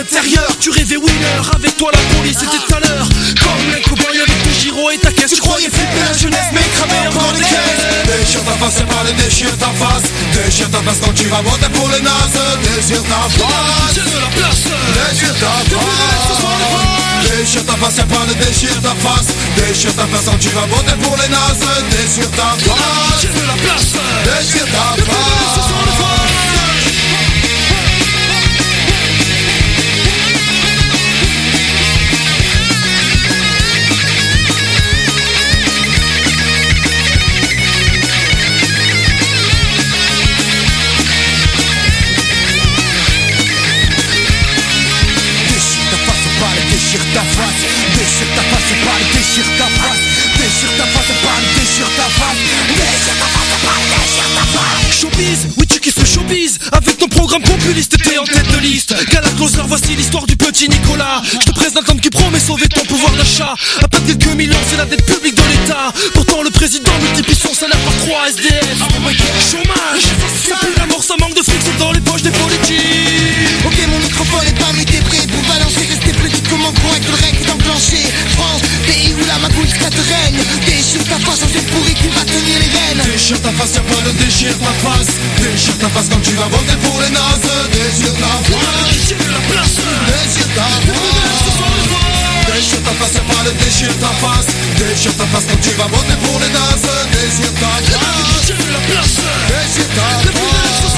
l'intérieur. Tu rêvais winner, avec toi la police était tout à l'heure. Comme un cowboy avec ton giro et ta caisse. Tu croyais flipper la jeunesse mais cramer encore des caisses. Déchire ta face, c'est pas les déchire ta face. Déchire ta face quand tu vas voter pour les nazes. Déchire ta face, j'ai de la place. déchire ta face. Déchire ta face, c'est pas les déchire ta face. Déchire ta face quand tu vas voter pour les nazes. Déchire ta face, j'ai de la place. déchire ta face. Déchire ta face, déchire ta face, c'est pas le déchire ta face. Déchire ta face, c'est pas le déchire ta face. Déchire ta face, c'est pas le déchire ta face. Showbiz, oui tu kiffes le showbiz. Avec ton programme populiste, t'es en tête de liste. Galacloser, voici l'histoire du petit Nicolas. Je te présente l'homme qui promet sauver ton pouvoir d'achat. À pas de quelques millions, c'est la dette publique de l'État. Pourtant le président multiplie son salaire par 3 SDF. Chômage, ça pue la mort, ça manque de fric, c'est dans les poches des politiques. Ok, mon microphone est pas mis, t'es prêt pour balancer. Restez plus vite, comment correct le règne est enclenché. France, pays où la magouille te règne. Déchire ta face, c'est pourri qui va tenir les rênes. Déchire ta face, y'a pas de déchire ta face. Déchire ta face quand tu vas voter pour les nazes. Déchire ta face, j'ai de la place. déchire ta face. Déchire ta face, y'a pas de déchire ta face. Déchire ta face quand tu vas voter pour les nazes. Déchire ta face, j'ai de la place. déchire ta face.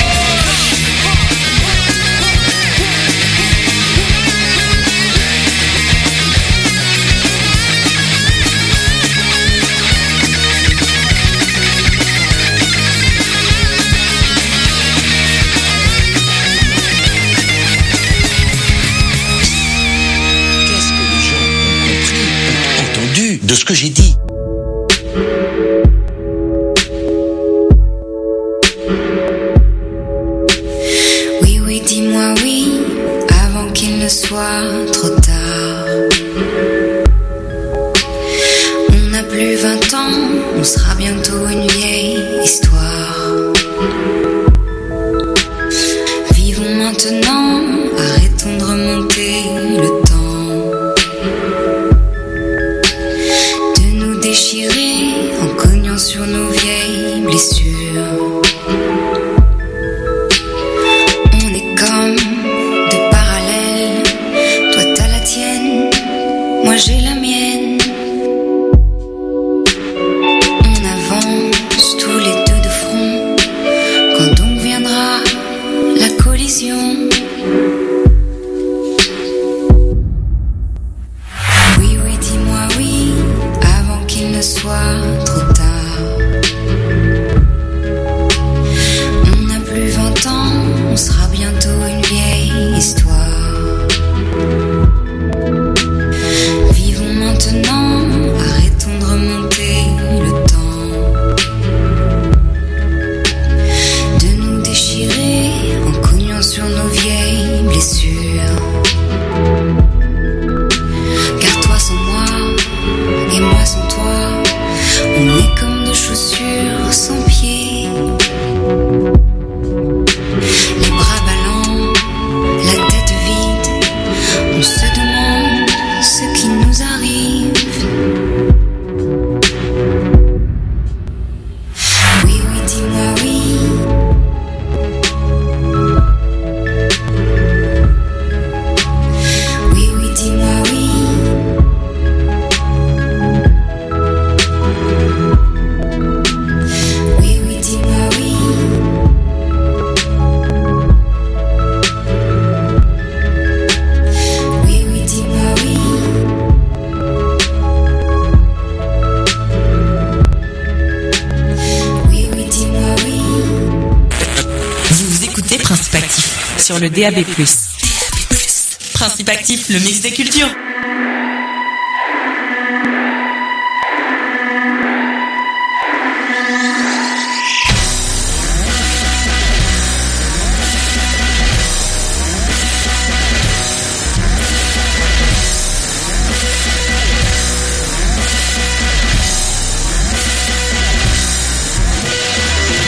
De ce que j'ai dit. Oui, oui, dis-moi oui, avant qu'il ne soit trop tard. On n'a plus 20 ans, on sera bientôt une vieille histoire. Vivons maintenant, arrêtons de remonter le temps. Déchirer en cognant sur nos vieilles blessures. On est comme deux parallèles. Toi t'as la tienne, moi j'ai la mienne. On avance tous les deux de front. Quand donc viendra la collision. Oui, oui, dis-moi oui, qu'il ne soit trop tard. On n'a plus 20 ans, on sera bientôt une vieille histoire. Vivons maintenant, arrêtons de remonter le temps. De nous déchirer en cognant sur nos vieilles blessures. Car toi sans moi, et moi sans toi, on est comme deux chaussures sans pied. Les bras ballants, la tête vide, on se demande ce qui nous arrive. Oui, oui, dis-moi oui. Oui, oui, dis-moi oui. Principe Actif sur le DAB+. Principe Actif, le mix des cultures.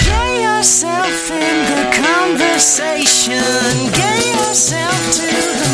Get yourself in the conversation. Get yourself to the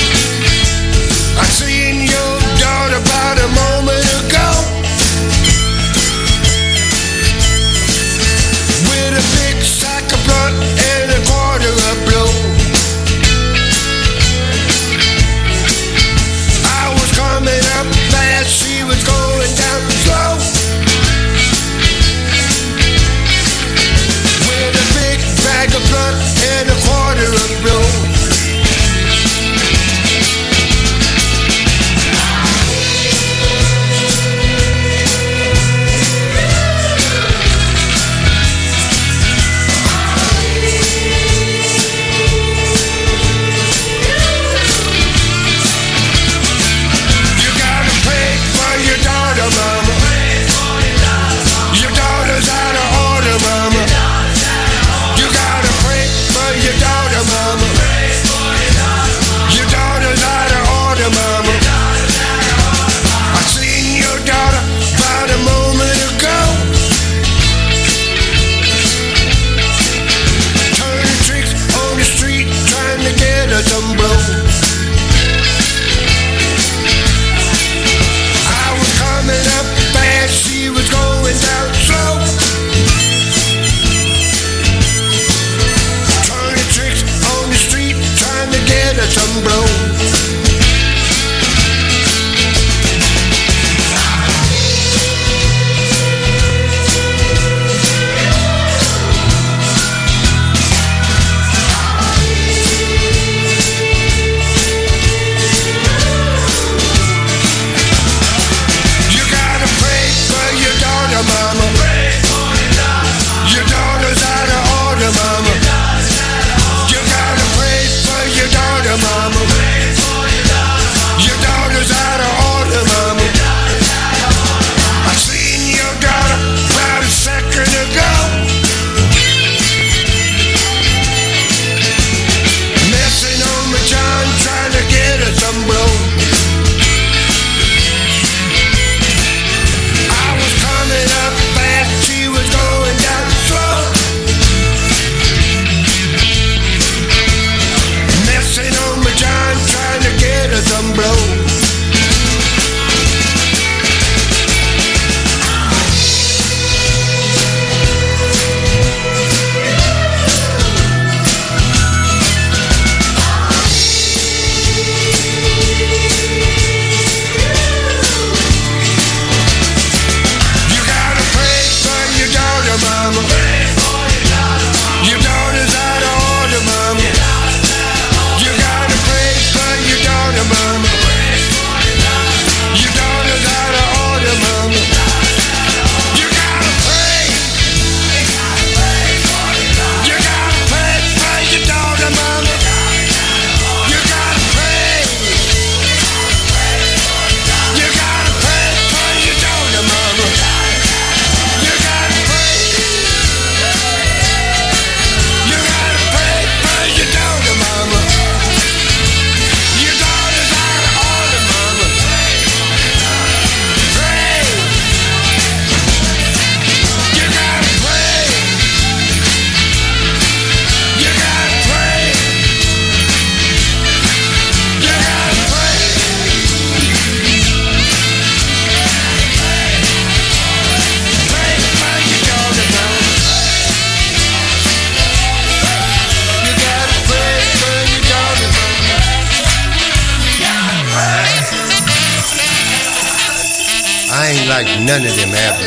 like none of them ever.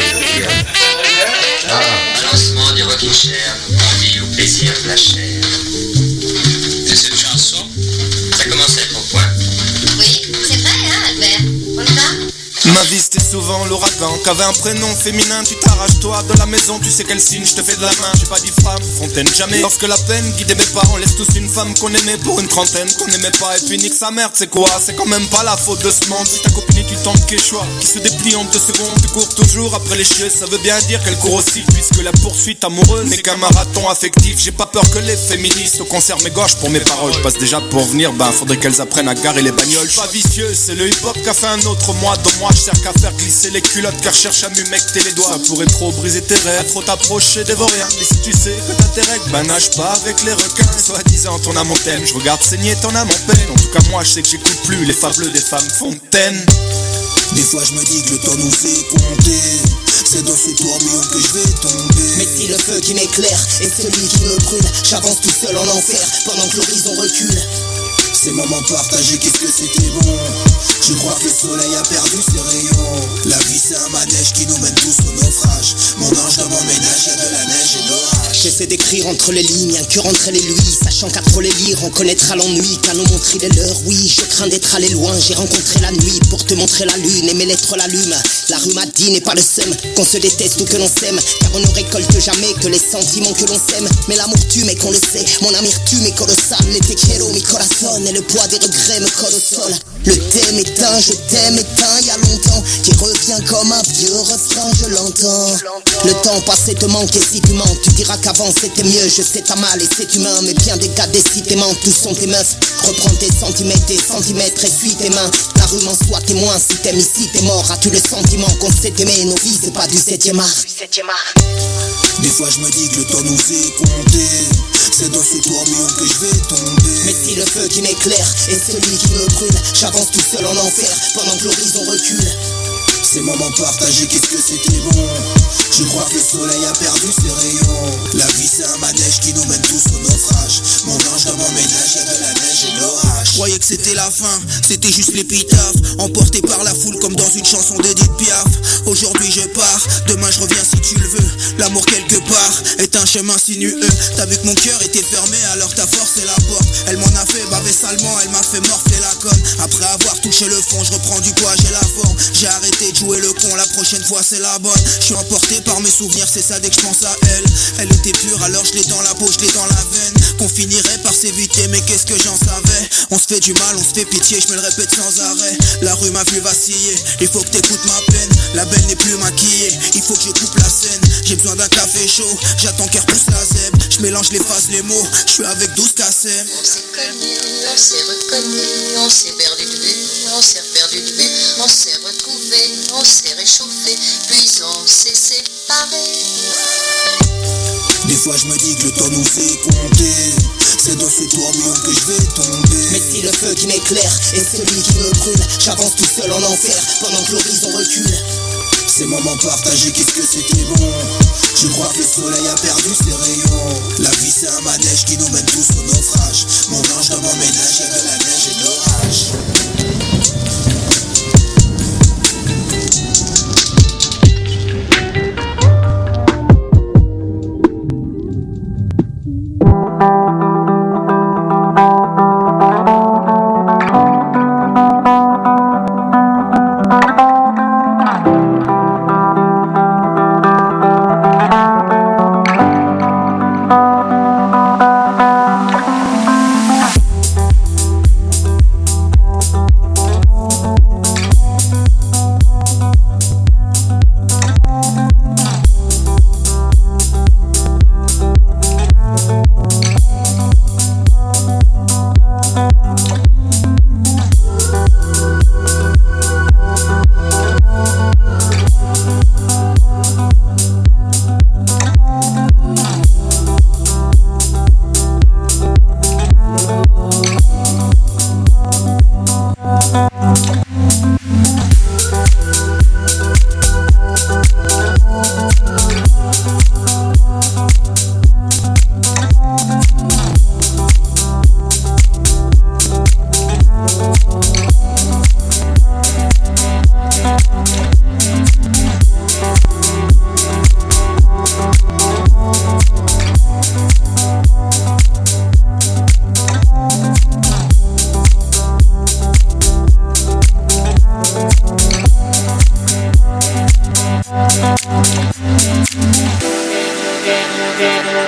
Yeah. Lancement du rocking chair, nous conduit au plaisir de la chair. C'est cette chanson, ça commence à être au point. Oui, c'est vrai, hein, Albert? On y va? Ma vie c'était souvent l'ouragan, qu'avait un prénom féminin, tu t'arraches toi de la maison, tu sais quel signe je te fais de la main, j'ai pas dit femme, fontaine jamais. Lorsque la peine guidait mes parents, on laisse tous une femme qu'on aimait pour une trentaine, qu'on aimait pas, et puis nique sa merde, c'est quoi? C'est quand même pas la faute de ce monde, si ta copine et tu tentes Quechua, qui se déplie en 2 secondes, tu cours toujours après les cheveux, ça veut bien dire qu'elle court aussi, puisque la poursuite amoureuse n'est qu'un marathon affectif, j'ai pas peur que les féministes conservent mes gauches pour mes paroles, je passe déjà pour venir, faudrait qu'elles apprennent à garer les bagnoles, pas vicieux, c'est le hip-hop qu'a fait un autre moi, de moi je sers qu'à faire glisser les culottes car cherche à m'humecter les doigts. Ça pourrait trop briser tes rêves, trop t'approcher des vauriens. Mais si tu sais que t'as tes règles, nage pas avec les requins. Soi-disant ton âme en thème, je regarde saigner ton âme en peine. En tout cas moi je sais que j'écoute plus les fables des femmes fontaines. Des fois je me dis que le temps nous est compté. C'est dans ce tourbillon que je vais tomber. Mais si le feu qui m'éclaire est celui qui me brûle, j'avance tout seul en enfer pendant que l'horizon recule. Ces moments partagés, qu'est-ce que c'était bon. Je crois que le soleil a perdu ses rayons. La vie c'est un manège qui nous mène tous au naufrage. Mon ange dans mon ménage, y'a de la neige et de l'orage. J'essaie d'écrire entre les lignes, un cœur entre les lui. Sachant qu'à trop les lire, on connaîtra l'ennui. Qu'à nous montrer les leurs, oui, je crains d'être allé loin. J'ai rencontré la nuit pour te montrer la lune et mes lettres l'allument. La rue m'a dit n'est pas le seum, qu'on se déteste ou que l'on s'aime. Car on ne récolte jamais que les sentiments que l'on sème. Mais l'amour tue mais qu'on le sait, mon amertume est colossale. Les te quiero mi corazón et le poids des regrets me colle au sol. Le thème éteint, je t'aime éteint, y a longtemps, qui revient comme un vieux refrain, je l'entends. Le temps passé te manque et si tu mens, tu diras qu'avant c'était mieux, je sais t'as mal et c'est humain, mais bien des gars décidément, tous sont tes meufs. Reprends tes centimètres, essuie tes mains. La rue m'en soit témoin, si t'aimes ici t'es mort. As-tu le sentiment qu'on s'est aimé, nos vies c'est pas du 7e art. Des fois je me dis que le temps nous est compté. C'est dans ce tourbillon que je vais tomber. Mais si le feu qui m'éclaire est celui qui me brûle, j'avance tout seul en enfer pendant que l'horizon recule. Ces moments partagés, qu'est-ce que c'était bon. Je crois que le soleil a perdu ses rayons. La vie c'est un manège qui nous mène tous au naufrage. Mon ange dans mon ménage, y'a de la neige et de l'orage. Je croyais que c'était la fin, c'était juste l'épitaphe. Emporté par la foule comme dans une chanson d'Edith Piaf. Aujourd'hui je pars, demain je reviens si tu le veux. L'amour quelque part est un chemin sinueux. T'as vu que mon cœur était fermé, alors ta force est la porte. Elle m'en a fait baver salement, elle m'a fait morfler la conne. Après avoir touché le fond, je reprends du poids, j'ai la forme. J'ai arrêté de jouer le con, la prochaine fois c'est la bonne. Je suis emporté par mes souvenirs, c'est ça dès que je pense à elle. Elle était pure, alors je l'ai dans la peau, je l'ai dans la veine. Qu'on finirait par s'éviter, mais qu'est-ce que j'en savais. On se fait du mal, on se fait pitié, je me le répète sans arrêt. La rue m'a vu vaciller, il faut que t'écoutes ma peine. La belle n'est plus maquillée, il faut que je coupe la scène. J'ai besoin d'un café chaud, j'attends qu'elle repousse la zèbre. Je mélange les phrases, les mots, je suis avec 12 cassettes. On s'est connus, on s'est reconnus, on s'est perdu de vue, on s'est perdu de vue, on s'est retrouvés, on s'est réchauffé, puis on s'est séparés. Des fois je me dis que le temps nous est compté. C'est dans ce tourbillon que je vais tomber. Mais si le feu qui m'éclaire est celui qui me brûle, j'avance tout seul en enfer pendant que l'horizon recule. Ces moments partagés, qu'est-ce que c'était bon. Je crois que le soleil a perdu ses rayons. La vie c'est un manège qui nous mène tous au naufrage. Mon ange dans mon ménage, y'a de la neige et de l'orage.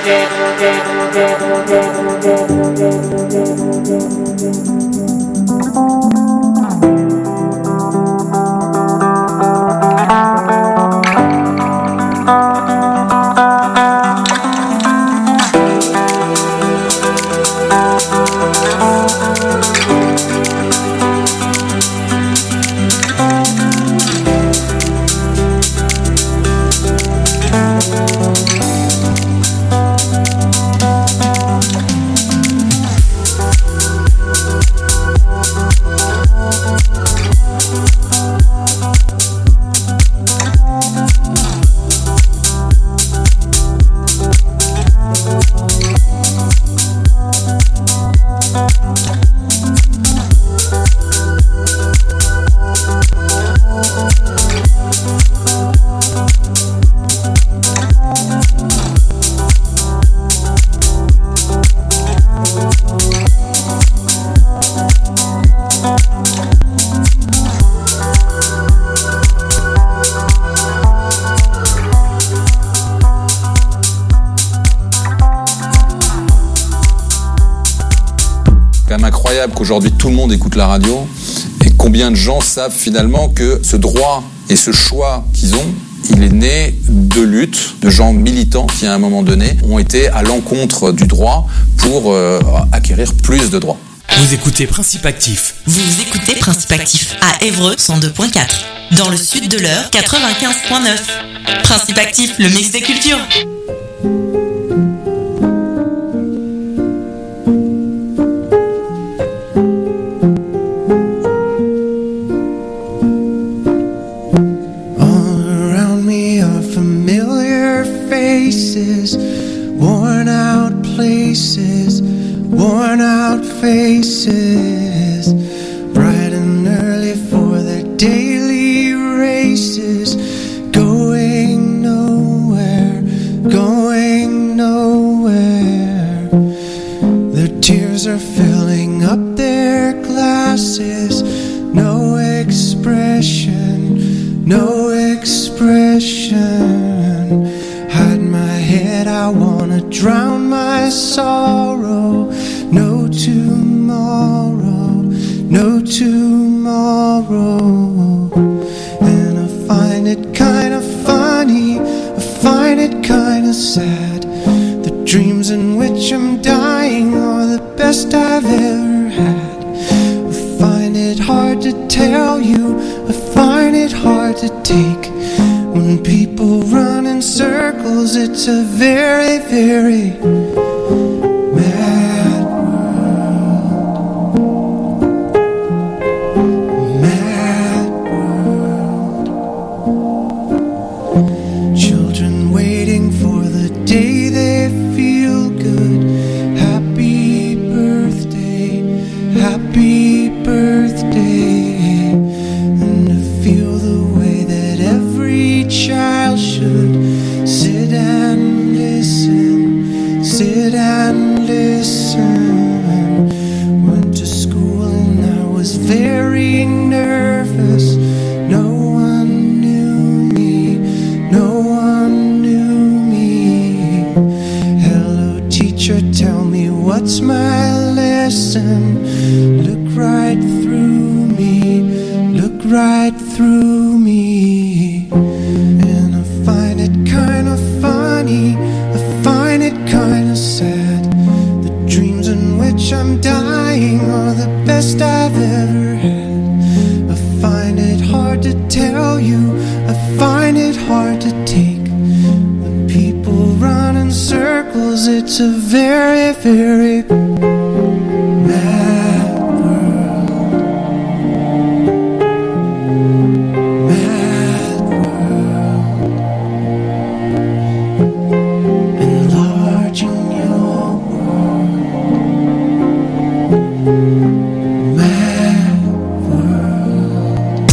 Qu'aujourd'hui tout le monde écoute la radio et combien de gens savent finalement que ce droit et ce choix qu'ils ont, il est né de luttes de gens militants qui à un moment donné ont été à l'encontre du droit pour acquérir plus de droits. Vous écoutez Principe Actif. Vous écoutez Principe Actif à Évreux 102.4. Dans le sud de l'Eure 95.9. Principe Actif, le mix des cultures. Faces, bright and early for their daily races, going nowhere, going nowhere. Their tears are filling up their glasses, no expression, no expression. Hide my head, I wanna drown my sorrow. No tomorrow, no tomorrow. And I find it kind of funny, I find it kind of sad. The dreams in which I'm dying are the best I've ever had. I find it hard to tell you, I find it hard to take. When people run in circles, it's a very, very mad it's a very, very mad world. Mad world. Enlarging your world. Mad world.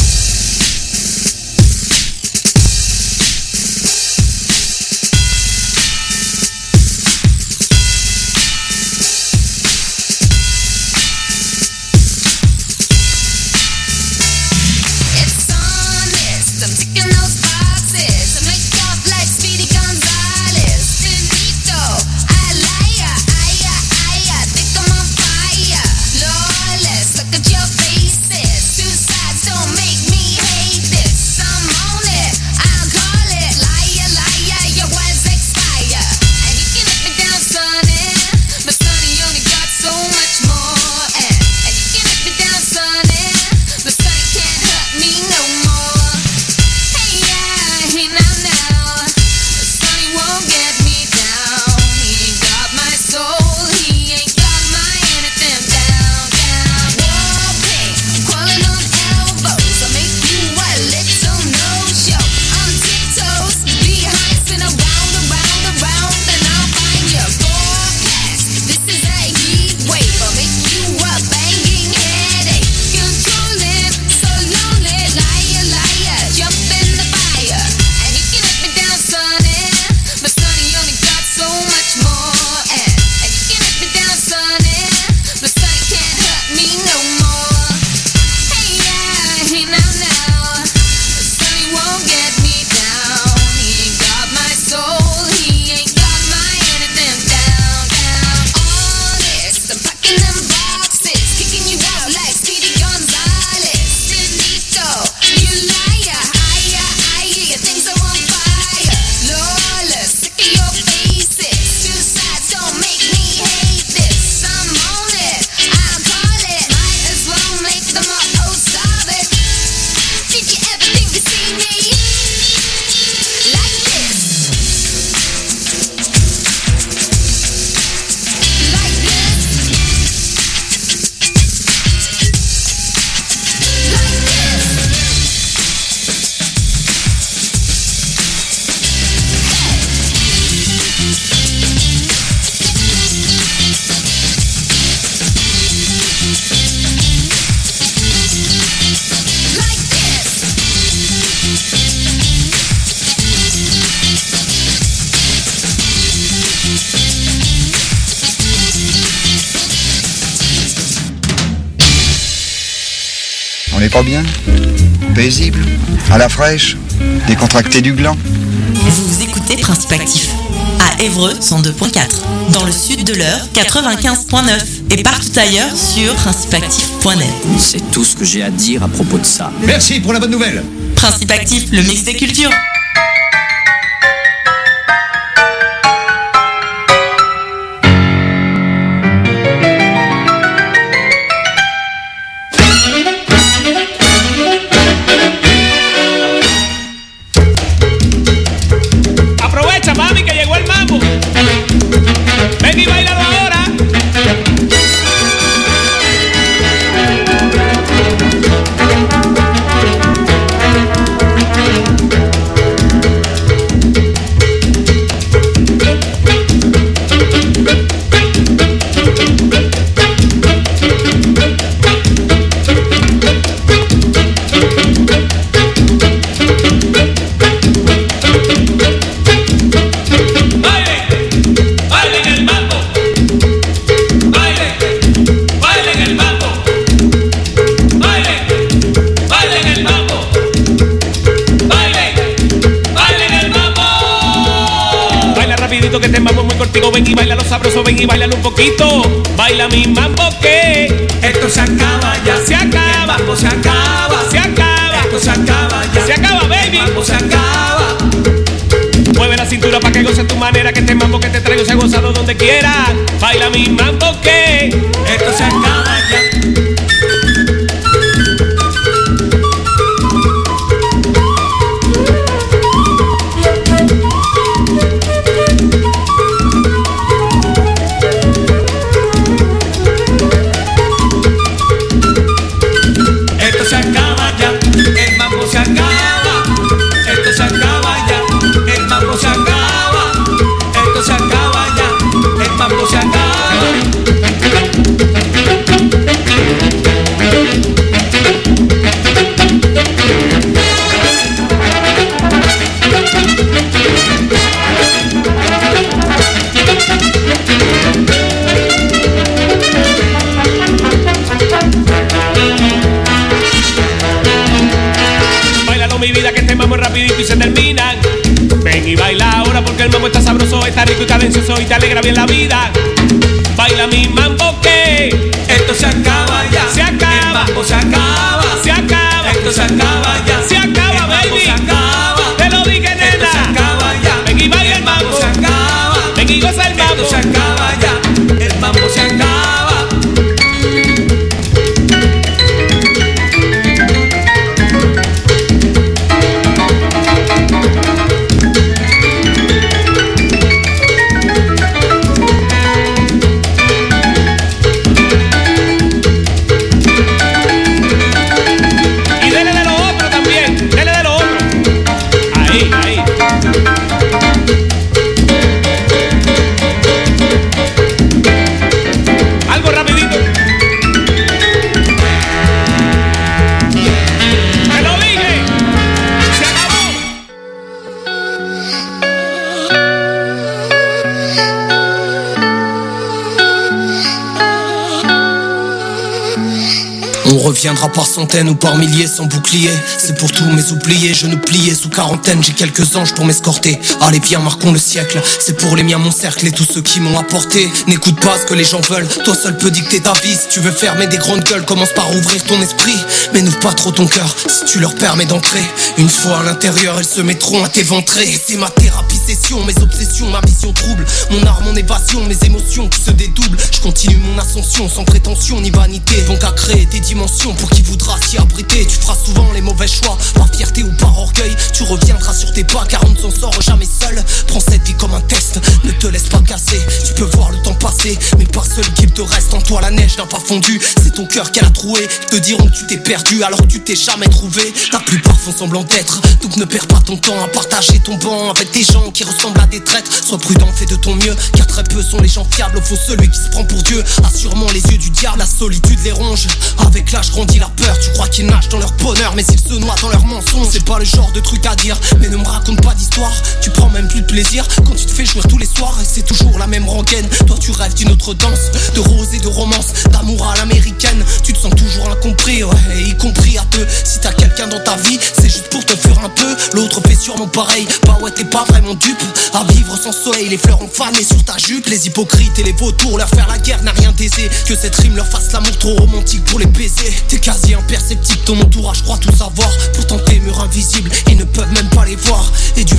pas bien? Paisible? À la fraîche? Décontracté du gland? Vous écoutez Principe Actif à Évreux 102.4, dans le sud de l'Eure 95.9 et partout ailleurs sur principeactif.net. C'est tout ce que j'ai à dire à propos de ça. Merci pour la bonne nouvelle. Principe Actif, le mix des cultures. Ven y baila lo sabroso, ven y bailalo un poquito. Baila mi mambo que esto se acaba ya. Se acaba, el mambo se acaba. Se acaba, esto se acaba ya. Se acaba, baby. El mambo se acaba. Mueve la cintura pa' que goce tu manera, que este mambo que te traigo sea gozado donde quiera. Baila mi mambo que esto se acaba ya. Y se terminan. Ven y baila ahora porque el mambo está sabroso, está rico y cadencioso y te alegra bien la vida. Baila mi mambo que esto se acaba ya. Se acaba. El mambo se acaba. Se acaba. Esto se acaba ya. Se acaba, baby. Se acaba. Te lo dije, nena. Esto se acaba ya. Ven y baila el mambo. Se acaba. Ven y goza el mambo. Esto se acaba ya. El mambo se acaba. On reviendra par centaines ou par milliers sans bouclier. C'est pour tous mes oubliés, je ne pliais sous quarantaine. J'ai quelques anges pour m'escorter. Allez viens, marquons le siècle. C'est pour les miens mon cercle et tous ceux qui m'ont apporté. N'écoute pas ce que les gens veulent, toi seul peux dicter ta vie. Si tu veux fermer des grandes gueules, commence par ouvrir ton esprit. Mais n'ouvre pas trop ton cœur, si tu leur permets d'entrer. Une fois à l'intérieur, elles se mettront à t'éventrer. C'est ma thérapie session, mes obsessions, ma vision trouble. Mon art, mon évasion, mes émotions qui se dédoublent. Je continue mon ascension sans prétention ni vanité. Donc à créer des dimensions pour qui voudra s'y abriter. Tu feras souvent les mauvais choix, par fierté ou par orgueil. Tu reviendras sur tes pas car on ne s'en sort jamais seul. Prends cette vie comme un test, ne te laisse pas casser. Tu peux voir le temps passer, mais pas seul qu'il te reste. En toi la neige n'a pas fondu, c'est ton cœur qu'elle a troué. Ils te diront que tu t'es perdu alors que tu t'es jamais trouvé. La plupart font semblant d'être, donc ne perds pas ton temps à partager ton banc avec des gens qui ressemblent à des traîtres. Sois prudent, fais de ton mieux, car très peu sont les gens fiables. Au faux celui qui se prend pour Dieu a sûrement les yeux du diable. La solitude les ronge, avec l'âge cache grandit la peur. Tu crois qu'ils nagent dans leur bonheur, mais ils se noient dans leurs mensonges. C'est pas le genre de truc à dire, mais ne me raconte pas d'histoire. Tu prends même plus de plaisir quand tu te fais jouir tous les soirs. Et c'est toujours la même rengaine. Toi tu rêves d'une autre danse, de rose et de romance, d'amour à l'américaine. Tu te sens toujours incompris, ouais, y compris à deux. Si t'as quelqu'un dans ta vie, c'est juste pour te faire un peu. L'autre fait sûrement pareil, bah ouais t'es pas vraiment dupe. À vivre sans soleil, les fleurs ont fané sur ta jupe. Les hypocrites et les vautours, leur faire la guerre n'a rien d'aisé. Que cette rime leur fasse l'amour trop romantique pour les baiser. T'es quasi imperceptible, ton entourage croit tout savoir. Pourtant tes murs invisibles, ils ne peuvent même pas les voir. Et du